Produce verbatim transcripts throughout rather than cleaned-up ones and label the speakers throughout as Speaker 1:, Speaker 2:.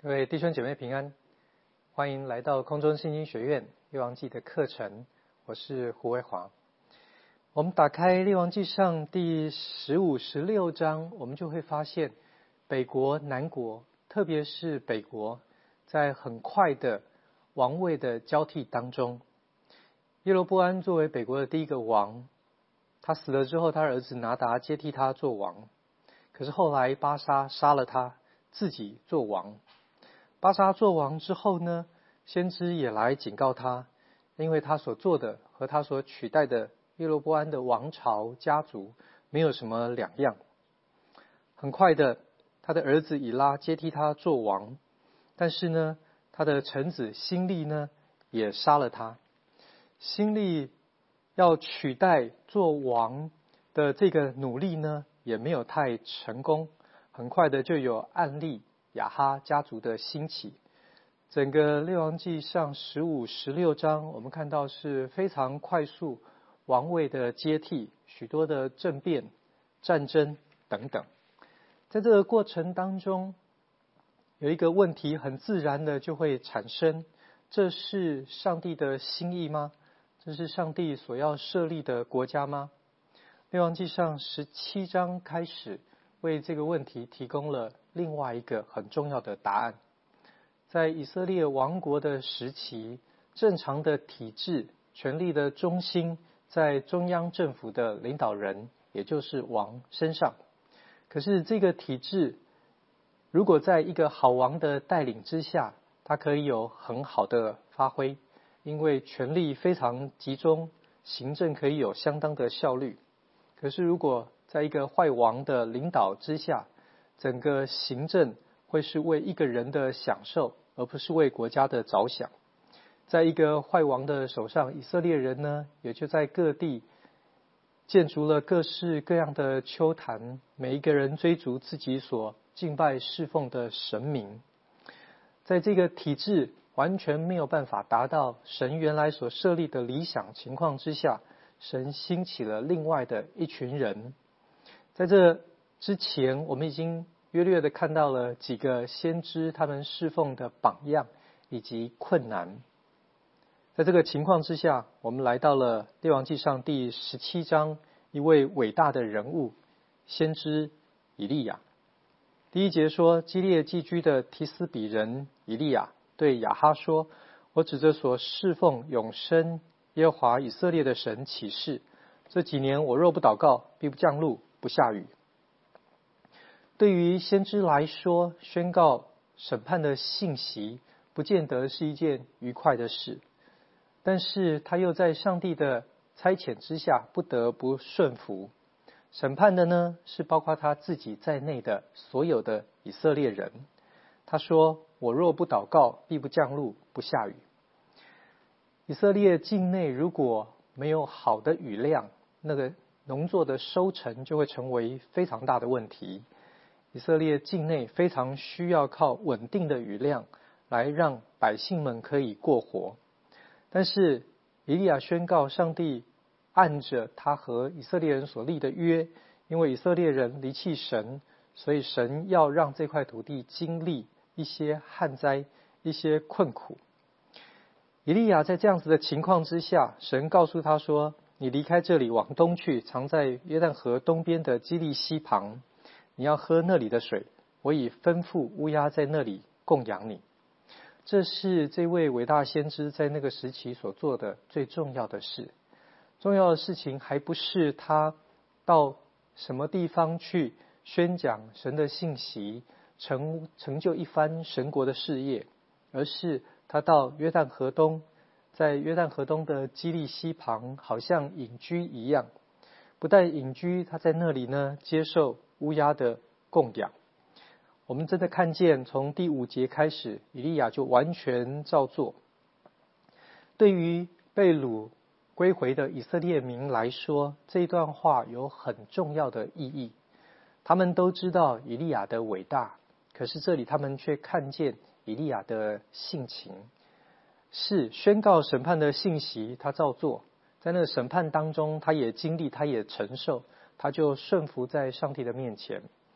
Speaker 1: 各位弟兄姐妹平安，欢迎来到空中信经学院列王记的课程，我是胡维华。我们打开列王记上第十五、十六章，我们就会发现北国、南国，特别是北国，在很快的王位的交替当中，耶罗波安作为北国的第一个王，他死了之后，他儿子拿达接替他做王，可是后来巴沙杀了他，自己做王。巴沙做王之后呢，先知也来警告他，因为他所做的和他所取代的耶罗波安的王朝家族没有什么两样。很快的，他的儿子以拉接替他做王，但是呢，他的臣子辛利呢也杀了他。辛利要取代做王的这个努力呢，也没有太成功。很快的就有暗利亚哈家族的兴起。整个列王记上十五、十六章，我们看到是非常快速王位的接替，许多的政变、战争等等。在这个过程当中，有一个问题很自然的就会产生：这是上帝的心意吗？这是上帝所要设立的国家吗？列王记上十七章开始为这个问题提供了另外一个很重要的答案。在以色列王国的时期，正常的体制、权力的中心在中央政府的领导人，也就是王身上。可是这个体制，如果在一个好王的带领之下，它可以有很好的发挥，因为权力非常集中，行政可以有相当的效率。可是如果在一个坏王的领导之下，整个行政会是为一个人的享受，而不是为国家的着想。在一个坏王的手上，以色列人呢，也就在各地建筑了各式各样的丘坛，每一个人追逐自己所敬拜侍奉的神明。在这个体制完全没有办法达到神原来所设立的理想情况之下，神兴起了另外的一群人。在这之前，我们已经约略的看到了几个先知他们侍奉的榜样以及困难。在这个情况之下，我们来到了列王记上第十七章，一位伟大的人物，先知以利亚。第一节说，基列寄居的提斯比人以利亚对亚哈说：我指着所侍奉永生耶和华以色列的神起誓，这几年我若不祷告，必不降露，不下雨。对于先知来说，宣告审判的信息不见得是一件愉快的事，但是他又在上帝的差遣之下不得不顺服。审判的呢，是包括他自己在内的所有的以色列人。他说：我若不祷告，必不降露，不下雨。以色列境内如果没有好的雨量，那个农作的收成就会成为非常大的问题。以色列境内非常需要靠稳定的雨量来让百姓们可以过活。但是以利亚宣告，上帝按着他和以色列人所立的约，因为以色列人离弃神，所以神要让这块土地经历一些旱灾，一些困苦。以利亚在这样子的情况之下，神告诉他说：你离开这里往东去，藏在约旦河东边的基利溪旁，你要喝那里的水，我已吩咐乌鸦在那里供养你。这是这位伟大先知在那个时期所做的最重要的事。重要的事情还不是他到什么地方去宣讲神的信息，成成就一番神国的事业，而是他到约旦河东，在约旦河东的基利溪旁，好像隐居一样。不但隐居，他在那里呢接受乌鸦的供养。我们真的看见，从第五节开始，以利亚就完全照做。对于被掳归回的以色列民来说，这一段话有很重要的意义。他们都知道以利亚的伟大，可是这里他们却看见以利亚的性情。是宣告审判的信息，他照做。在那个审判当中，他也经历，他也承受，他就顺服在上帝的面前。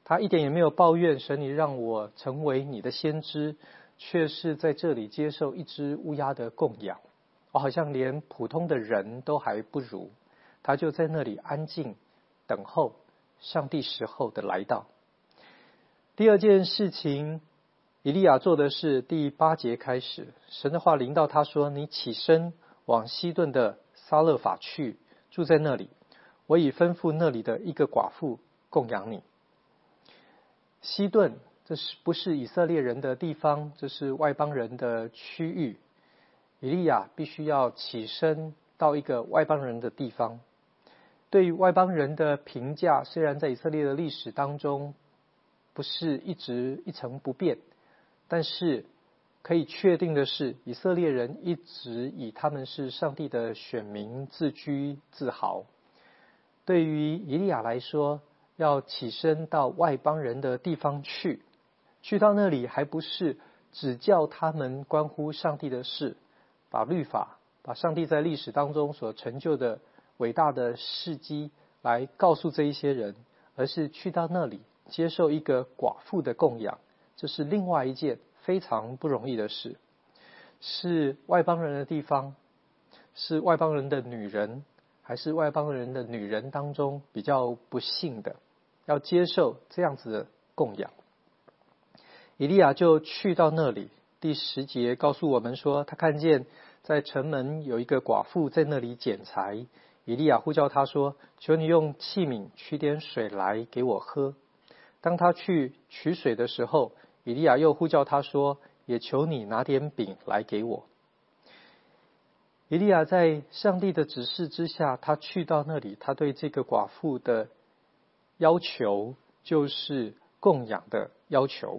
Speaker 1: 他一点也没有抱怨神你让我成为你的先知，却是在这里接受一只乌鸦的供养，我好像连普通的人都还不如。他就在那里安静等候上帝时候的来到。第二件事情以利亚做的是第八节开始，神的话临到他说，你起身往西顿的撒勒法去，住在那里，我已吩咐那里的一个寡妇供养你。西顿这是不是以色列人的地方，这是外邦人的区域。以利亚必须要起身到一个外邦人的地方。对于外邦人的评价，虽然在以色列的历史当中不是一直一成不变，但是可以确定的是，以色列人一直以他们是上帝的选民自居自豪。对于以利亚来说，要起身到外邦人的地方去，去到那里还不是只教他们关乎上帝的事，把律法，把上帝在历史当中所成就的伟大的事迹来告诉这一些人，而是去到那里接受一个寡妇的供养，这是另外一件非常不容易的事。是外邦人的地方，是外邦人的女人，还是外邦人的女人当中比较不幸的，要接受这样子的供养。以利亚就去到那里，第十节告诉我们说，他看见在城门有一个寡妇在那里捡柴，以利亚呼叫他说，求你用器皿取点水来给我喝。当他去取水的时候，以利亚又呼叫他说，也求你拿点饼来给我。以利亚在上帝的指示之下，他去到那里，他对这个寡妇的要求就是供养的要求。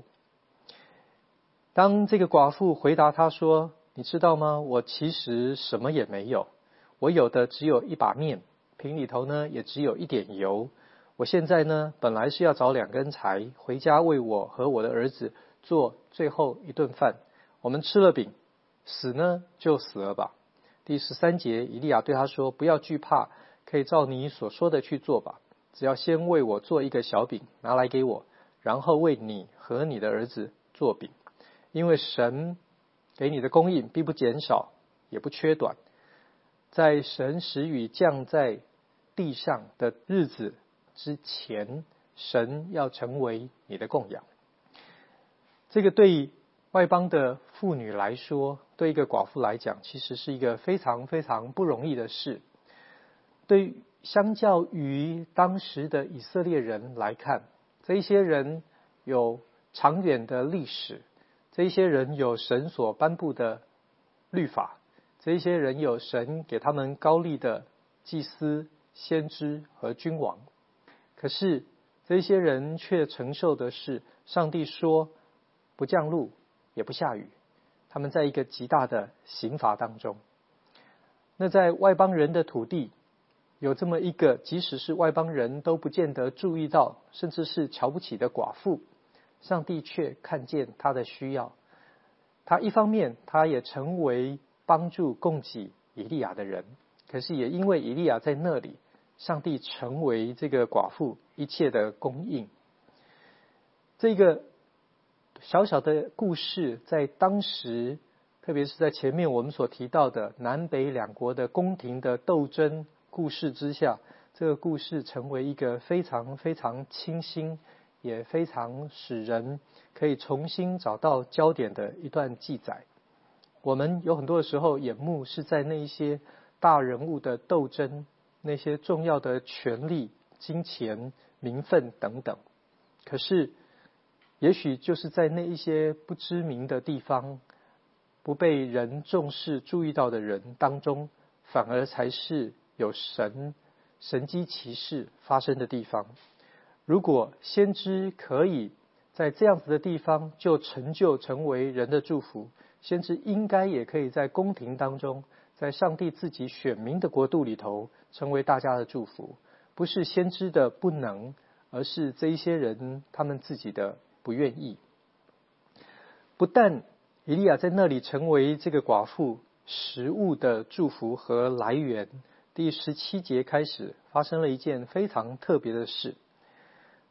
Speaker 1: 当这个寡妇回答他说，你知道吗，我其实什么也没有，我有的只有一把面，瓶里头呢也只有一点油，我现在呢本来是要找两根柴回家为我和我的儿子做最后一顿饭，我们吃了饼，死呢就死了吧。第十三节，以利亚对他说，不要惧怕，可以照你所说的去做吧，只要先为我做一个小饼拿来给我，然后为你和你的儿子做饼，因为神给你的供应必不减少也不缺短，在神使雨降在地上的日子之前，神要成为你的供养。这个对外邦的妇女来说，对一个寡妇来讲，其实是一个非常非常不容易的事。对相较于当时的以色列人来看，这一些人有长远的历史，这一些人有神所颁布的律法，这一些人有神给他们高立的祭司、先知和君王。可是这些人却承受的是上帝说不降露也不下雨，他们在一个极大的刑罚当中。那在外邦人的土地，有这么一个即使是外邦人都不见得注意到，甚至是瞧不起的寡妇，上帝却看见他的需要。他一方面他也成为帮助供给以利亚的人，可是也因为以利亚在那里，上帝成为这个寡妇一切的供应。这个小小的故事在当时，特别是在前面我们所提到的南北两国的宫廷的斗争故事之下，这个故事成为一个非常非常清新，也非常使人可以重新找到焦点的一段记载。我们有很多的时候眼目是在那一些大人物的斗争，那些重要的权力、金钱、名分等等，可是也许就是在那一些不知名的地方，不被人重视注意到的人当中，反而才是有神神迹奇事发生的地方。如果先知可以在这样子的地方就成就成为人的祝福，先知应该也可以在宫廷当中，在上帝自己选民的国度里头成为大家的祝福。不是先知的不能，而是这一些人他们自己的不愿意。不但以利亚在那里成为这个寡妇食物的祝福和来源，第十七节开始发生了一件非常特别的事。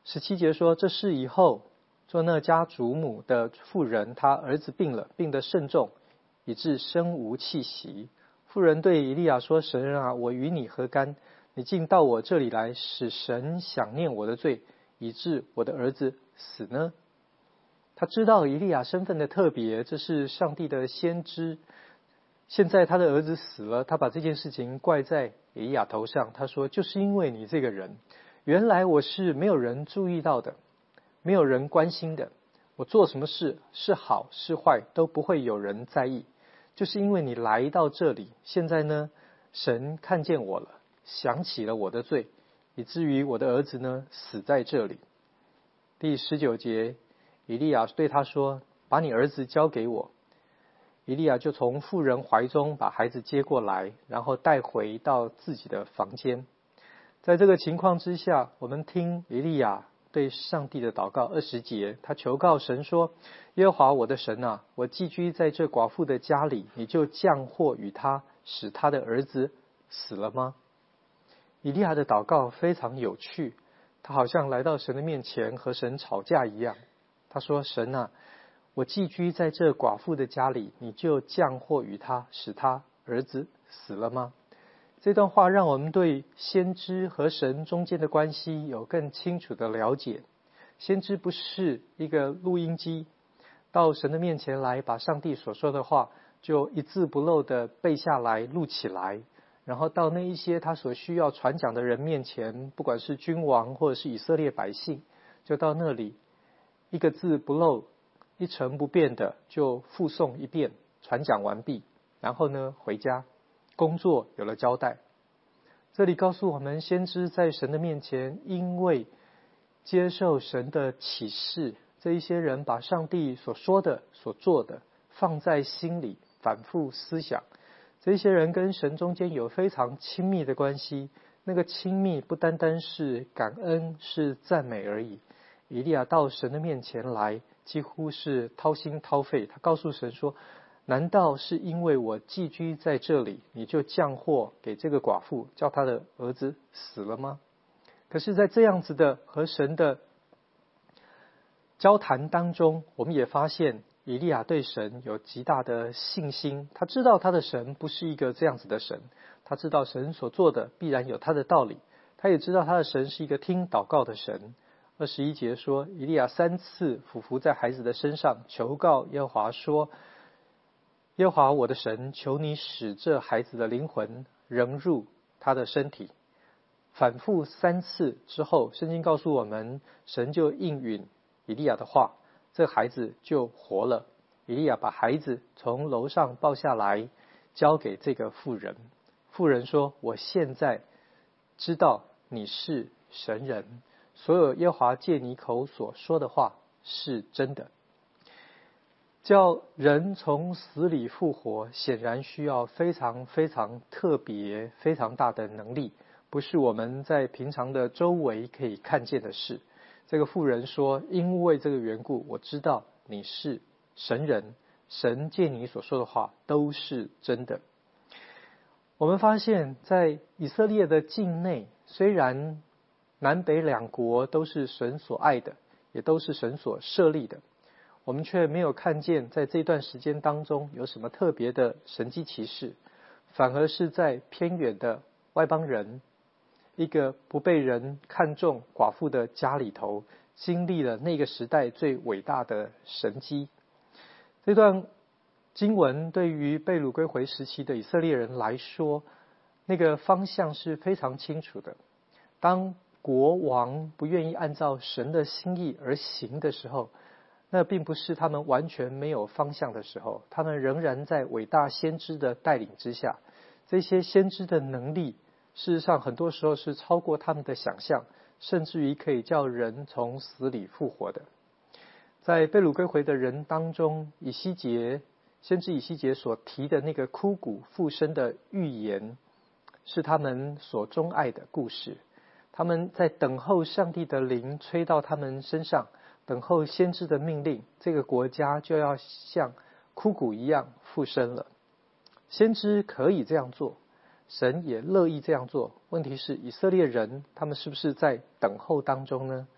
Speaker 1: 十七节说，这事以后，做那家主母的妇人，她儿子病了，病得甚重，以致身无气息。妇人对以利亚说，神啊，我与你何干？你竟到我这里来，使神想念我的罪，以致我的儿子死呢？他知道以利亚身份的特别，这是上帝的先知。现在他的儿子死了，他把这件事情怪在以利亚头上。他说，就是因为你这个人，原来我是没有人注意到的，没有人关心的，我做什么事是好是坏都不会有人在意，就是因为你来到这里，现在呢，神看见我了，想起了我的罪，以至于我的儿子呢死在这里。第十九节，以利亚对他说，把你儿子交给我。以利亚就从妇人怀中把孩子接过来，然后带回到自己的房间。在这个情况之下，我们听以利亚对上帝的祷告。二十节，他求告神说，耶和华我的神啊，我寄居在这寡妇的家里，你就降祸与他，使他的儿子死了吗？以利亚的祷告非常有趣，他好像来到神的面前和神吵架一样。他说，神啊，我寄居在这寡妇的家里，你就降祸于他，使他儿子死了吗？这段话让我们对先知和神中间的关系有更清楚的了解。先知不是一个录音机，到神的面前来，把上帝所说的话就一字不漏的背下来录起来，然后到那一些他所需要传讲的人面前，不管是君王或者是以色列百姓，就到那里一个字不漏，一成不变的就复诵一遍，传讲完毕，然后呢回家，工作有了交代。这里告诉我们，先知在神的面前，因为接受神的启示，这一些人把上帝所说的所做的放在心里，反复思想。这些人跟神中间有非常亲密的关系，那个亲密不单单是感恩是赞美而已。以利亚到神的面前来，几乎是掏心掏肺，他告诉神说，难道是因为我寄居在这里，你就降祸给这个寡妇，叫她的儿子死了吗？可是在这样子的和神的交谈当中，我们也发现以利亚对神有极大的信心。他知道他的神不是一个这样子的神，他知道神所做的必然有他的道理，他也知道他的神是一个听祷告的神。二十一节说，以利亚三次俯伏在孩子的身上，求告耶和华说，耶和华我的神，求你使这孩子的灵魂仍入他的身体。反复三次之后，圣经告诉我们，神就应允以利亚的话，这孩子就活了。以利亚把孩子从楼上抱下来，交给这个妇人。妇人说，我现在知道你是神人，所有耶和华借你口所说的话是真的。叫人从死里复活，显然需要非常非常特别非常大的能力，不是我们在平常的周围可以看见的事。这个妇人说，因为这个缘故，我知道你是神人，神借你所说的话都是真的。我们发现在以色列的境内，虽然南北两国都是神所爱的，也都是神所设立的，我们却没有看见在这段时间当中有什么特别的神迹奇事，反而是在偏远的外邦人，一个不被人看重寡妇的家里头，经历了那个时代最伟大的神迹。这段经文对于被掳归回时期的以色列人来说，那个方向是非常清楚的。当国王不愿意按照神的心意而行的时候，那并不是他们完全没有方向的时候，他们仍然在伟大先知的带领之下。这些先知的能力，事实上很多时候是超过他们的想象，甚至于可以叫人从死里复活的。在被掳归回的人当中，以西结先知以西结所提的那个枯骨复生的预言，是他们所钟爱的故事。他们在等候上帝的灵吹到他们身上，等候先知的命令，这个国家就要像枯骨一样复生了。先知可以这样做，神也乐意这样做，问题是以色列人他们是不是在等候当中呢？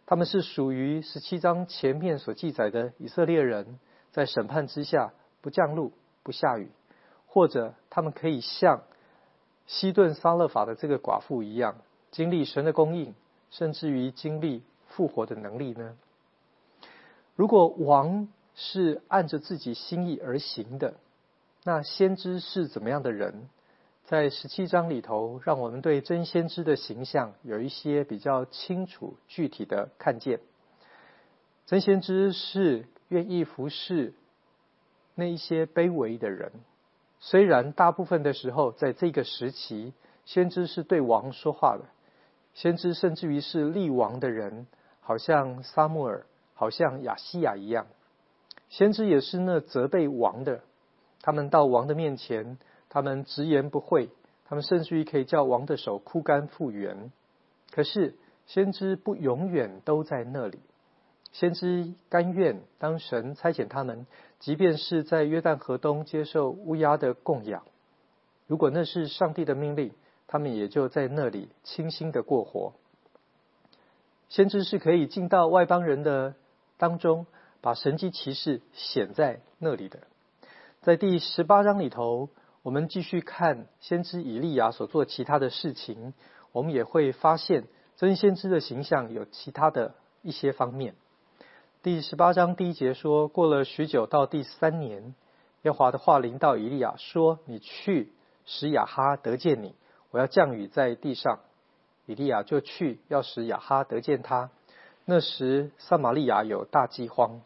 Speaker 1: 他们是属于十七章前面所记载的以色列人，在审判之下不降露不下雨，或者他们可以像西顿撒勒法的这个寡妇一样，经历神的供应，甚至于经历复活的能力呢？如果王是按着自己心意而行的，那先知是怎么样的人？在十七章里头，让我们对真先知的形象有一些比较清楚具体的看见。真先知是愿意服侍那一些卑微的人，虽然大部分的时候在这个时期，先知是对王说话的，先知甚至于是立王的人，好像撒母耳，好像亚西亚一样。先知也是那责备王的，他们到王的面前，他们直言不讳，他们甚至于可以叫王的手枯干复原。可是先知不永远都在那里，先知甘愿当神差遣他们，即便是在约旦河东接受乌鸦的供养，如果那是上帝的命令，他们也就在那里清心的过活。先知是可以进到外邦人的当中，把神迹奇事显在那里的。在第十八章里头，我们继续看先知以利亚所做其他的事情，我们也会发现真先知的形象有其他的一些方面。第十八章第一节说，过了许久，到第三年，耶和华的话临到以利亚说，你去使亚哈得见你，我要降雨在地上。以利亚就去，要使亚哈得见他。那时撒玛利亚有大饥荒。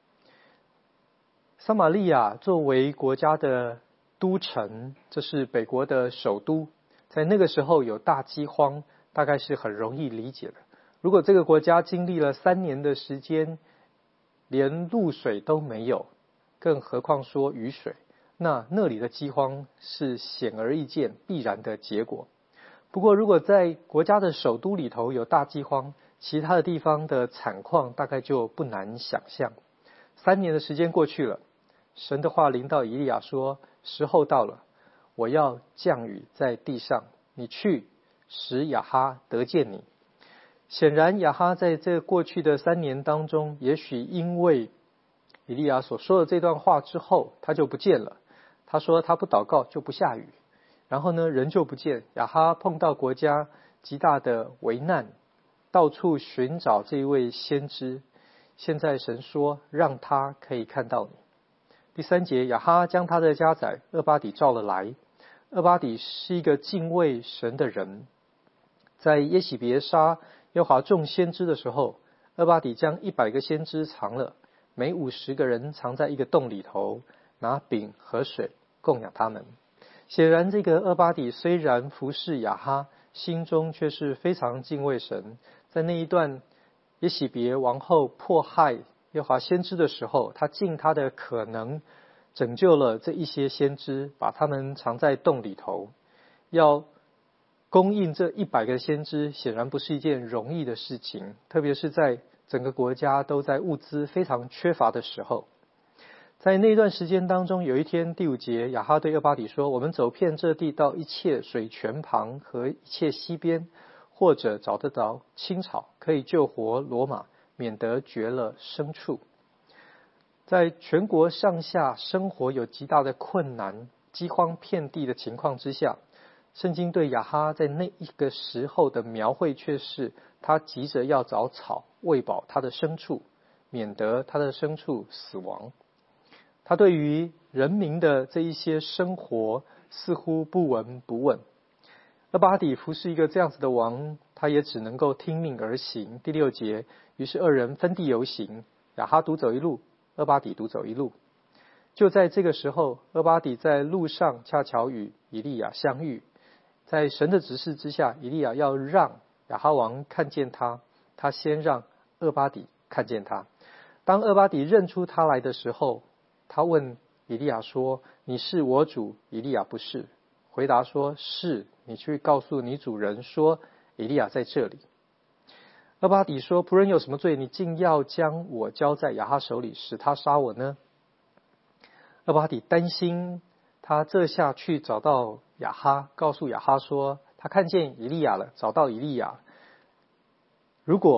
Speaker 1: 撒玛利亚作为国家的都城，这是北国的首都，在那个时候有大饥荒，大概是很容易理解的。如果这个国家经历了三年的时间，连露水都没有，更何况说雨水，那那里的饥荒是显而易见必然的结果。不过如果在国家的首都里头有大饥荒，其他的地方的惨况大概就不难想象。三年的时间过去了，神的话临到以利亚说，时候到了，我要降雨在地上，你去使亚哈得见你。显然亚哈在这过去的三年当中，也许因为以利亚所说的这段话之后，他就不见了。他说他不祷告就不下雨，然后呢人就不见。亚哈碰到国家极大的危难，到处寻找这一位先知。现在神说让他可以看到你。第三节，亚哈将他的家宰俄巴底召了来。俄巴底是一个敬畏神的人，在耶洗别杀耶和华众先知的时候，俄巴底将一百个先知藏了，每五十个人藏在一个洞里头，拿饼和水供养他们。显然这个俄巴底虽然服侍亚哈，心中却是非常敬畏神。在那一段耶洗别王后迫害耶和华先知的时候，他尽他的可能拯救了这一些先知，把他们藏在洞里头。要供应这一百个先知显然不是一件容易的事情，特别是在整个国家都在物资非常缺乏的时候。在那段时间当中，有一天第五节，亚哈对俄巴底说，我们走遍这地到一切水泉旁和一切溪边，或者找得着青草，可以救活骡马，免得绝了牲畜。在全国上下生活有极大的困难，饥荒遍地的情况之下，圣经对亚哈在那一个时候的描绘却是，他急着要找草喂饱他的牲畜，免得他的牲畜死亡。他对于人民的这一些生活似乎不闻不问。俄巴底服侍一个这样子的王，他也只能够听命而行。第六节，于是二人分地游行，亚哈独走一路，俄巴底独走一路。就在这个时候，俄巴底在路上恰巧与以利亚相遇。在神的指示之下，以利亚要让亚哈王看见他，他先让俄巴底看见他。当俄巴底认出他来的时候，他问以利亚说，你是我主？以利亚不是。回答说，是，你去告诉你主人说，以利亚在这里。俄巴底说，仆人有什么罪？你竟要将我交在亚哈手里，使他杀我呢？俄巴底担心他这下去找到亚哈，告诉亚哈说他看见以利亚了，找到以利亚。如果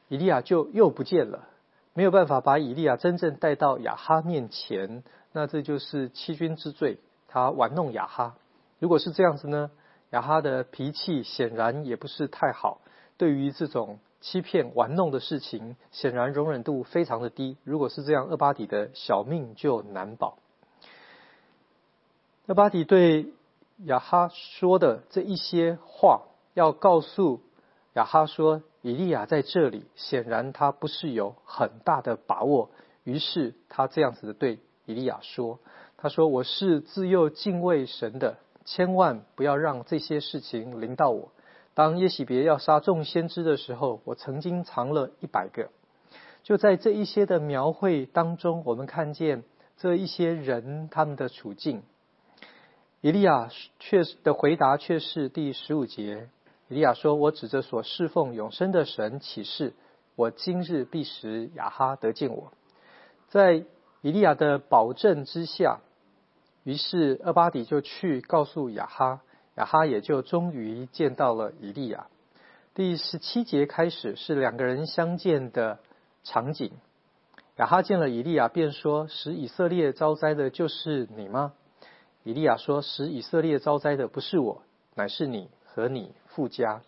Speaker 1: 以利亚就又不见了，没有办法把以利亚真正带到亚哈面前，那这就是欺君之罪，他玩弄亚哈。如果是这样子呢，亚哈的脾气显然也不是太好，对于这种欺骗玩弄的事情，显然容忍度非常的低。如果是这样，俄巴底的小命就难保。俄巴底对亚哈说的这一些话，要告诉亚哈说，以利亚在这里，显然他不是有很大的把握。于是他这样子的对以利亚说，他说，我是自幼敬畏神的，千万不要让这些事情临到我。当耶洗别要杀众先知的时候，我曾经藏了一百个。就在这一些的描绘当中，我们看见这一些人他们的处境。以利亚却的回答却是第十五节，以利亚说，我指着所侍奉永生的神起誓，我今日必使亚哈得见我。在以利亚的保证之下，于是俄巴底就去告诉亚哈，亚哈也就终于见到了以利亚。第十七节开始是两个人相见的场景。亚哈见了以利亚，便说，使以色列遭灾的就是你吗？以利亚说，使以色列遭灾的不是我，乃是你和你父家。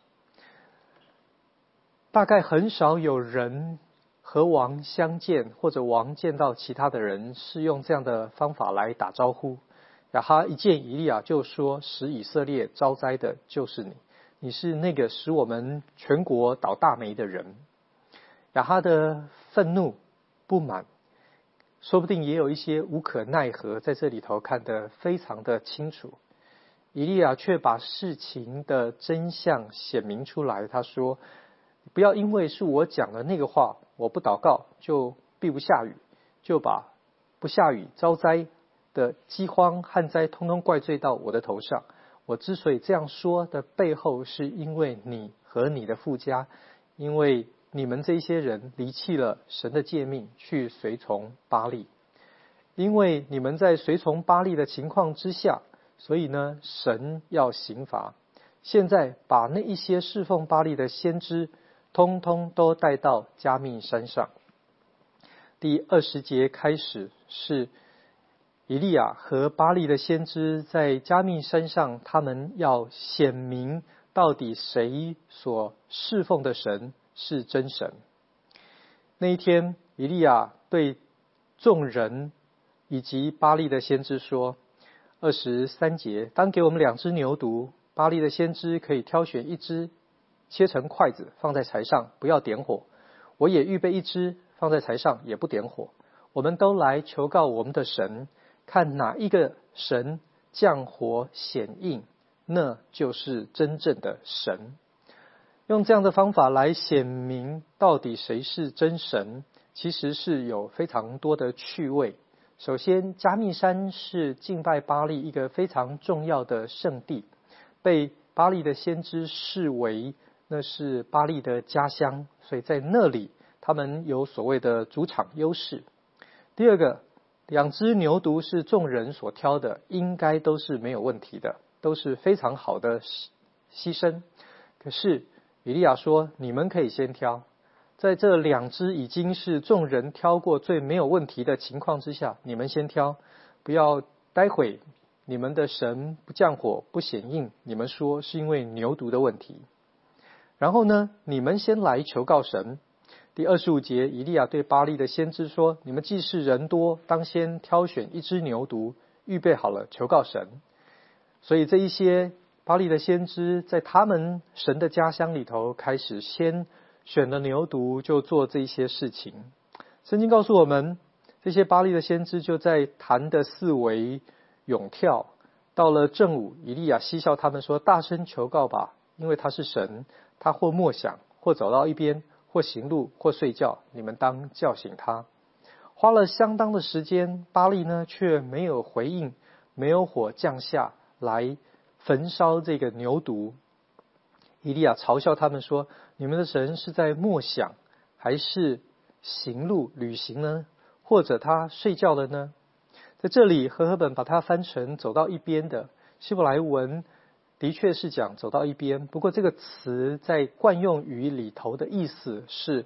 Speaker 1: 大概很少有人和王相见，或者王见到其他的人是用这样的方法来打招呼。亚哈一见以利亚就说，使以色列遭灾的就是你，你是那个使我们全国倒大霉的人。亚哈的愤怒不满，说不定也有一些无可奈何，在这里头看得非常的清楚。以利亚却把事情的真相显明出来，他说，不要因为是我讲的那个话，我不祷告就必不下雨，就把不下雨遭灾的饥荒旱灾通通怪罪到我的头上。我之所以这样说的背后，是因为你和你的父家，因为你们这些人离弃了神的诫命，去随从巴力。因为你们在随从巴力的情况之下，所以呢，神要刑罚。现在把那一些侍奉巴力的先知通通都带到迦密山上。第二十节开始是以利亚和巴力的先知在迦密山上，他们要显明到底谁所侍奉的神是真神。那一天，以利亚对众人以及巴力的先知说，二十三节，当给我们两只牛犊，巴力的先知可以挑选一只，切成筷子放在柴上，不要点火。我也预备一只放在柴上，也不点火。我们都来求告我们的神，看哪一个神降火显应，那就是真正的神。用这样的方法来显明到底谁是真神，其实是有非常多的趣味。首先，迦密山是敬拜巴力一个非常重要的圣地，被巴力的先知视为那是巴力的家乡，所以在那里他们有所谓的主场优势。第二个，两只牛犊是众人所挑的，应该都是没有问题的，都是非常好的牺牲。可是以利亚说，你们可以先挑，在这两只已经是众人挑过最没有问题的情况之下，你们先挑，不要待会你们的神不降火不显应，你们说是因为牛犊的问题。然后呢，你们先来求告神。第二十五节，以利亚对巴力的先知说，你们既是人多，当先挑选一只牛犊，预备好了求告神。所以这一些巴力的先知在他们神的家乡里头，开始先选了牛犊，就做这些事情。圣经告诉我们，这些巴力的先知就在坛的四围咏跳。到了正午，以利亚嬉笑他们说，大声求告吧，因为他是神，他或默想，或走到一边，或行路，或睡觉，你们当叫醒他。花了相当的时间，巴力呢却没有回应，没有火降下来焚烧这个牛犊。以利亚嘲笑他们说，你们的神是在默想，还是行路旅行呢？或者他睡觉了呢？在这里和合本把它翻成走到一边的，希伯来文的确是讲走到一边，不过这个词在惯用语里头的意思是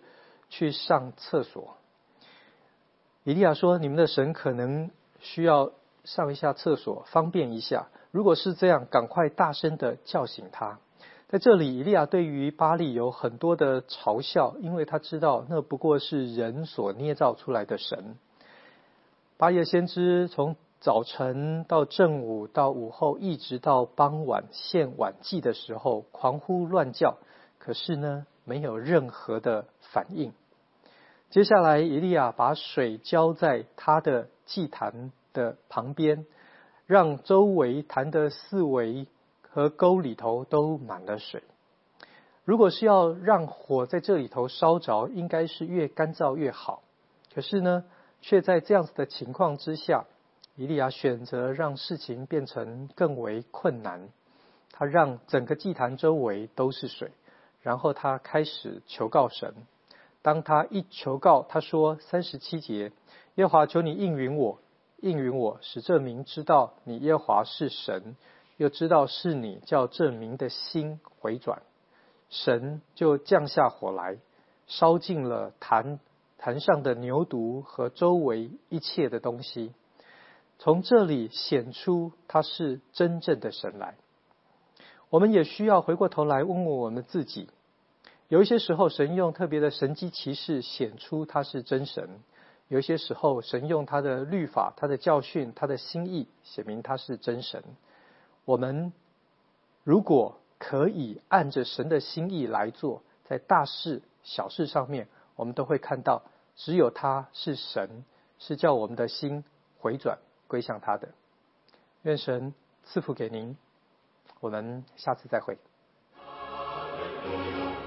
Speaker 1: 去上厕所。以利亚说，你们的神可能需要上一下厕所，方便一下。如果是这样，赶快大声的叫醒他。在这里，以利亚对于巴力有很多的嘲笑，因为他知道那不过是人所捏造出来的神。巴力的先知从早晨到正午到午后，一直到傍晚献晚祭的时候，狂呼乱叫，可是呢，没有任何的反应。接下来，以利亚把水浇在他的祭坛的旁边，让周围坛的四围和沟里头都满了水。如果是要让火在这里头烧着，应该是越干燥越好。可是呢，却在这样子的情况之下，以利亚选择让事情变成更为困难。他让整个祭坛周围都是水，然后他开始求告神。当他一求告，他说三十七节，耶和华求你应允我，应允我，使这民知道你耶和华是神，又知道是你叫这民的心回转。神就降下火来，烧尽了坛坛上的牛犊和周围一切的东西。从这里显出他是真正的神来。我们也需要回过头来问问我们自己，有一些时候神用特别的神迹奇事显出他是真神，有一些时候神用他的律法、他的教训、他的心意显明他是真神。我们如果可以按着神的心意来做，在大事小事上面，我们都会看到只有他是神，是叫我们的心回转归向他的。愿神赐福给您，我们下次再会。